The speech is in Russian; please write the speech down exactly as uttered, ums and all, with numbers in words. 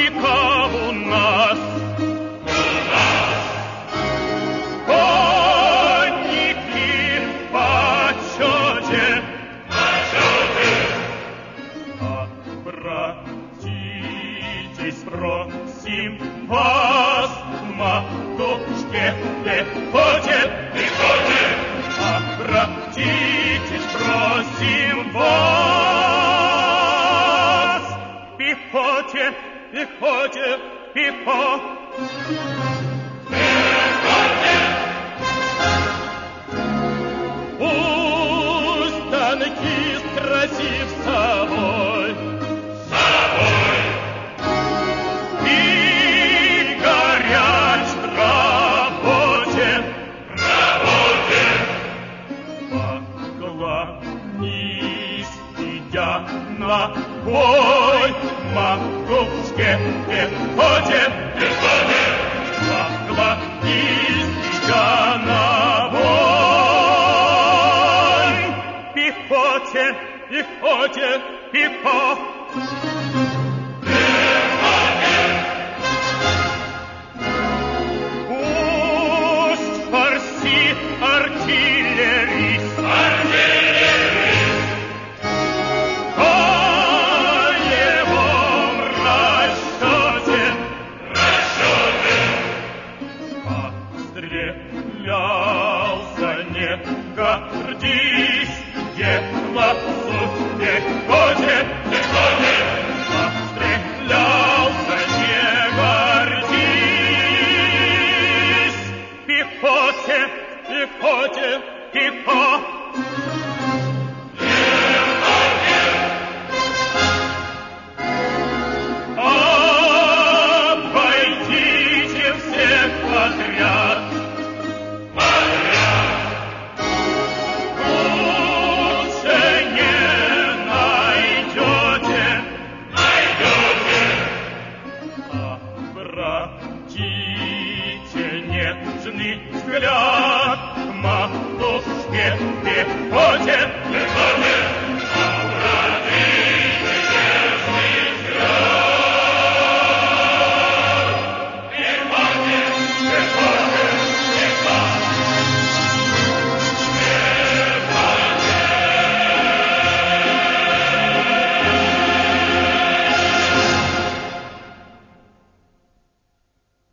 конника у нас. Просим вас, матушке, приходит, приходит. Обратитесь, просим вас. Пехоте, пехоте, пехо. Пехоте. Пусть танкист красив собой. На бой, матушке, пехоте, пехоте, поклонись я на бой. Пехоте, пехоте, пехоте.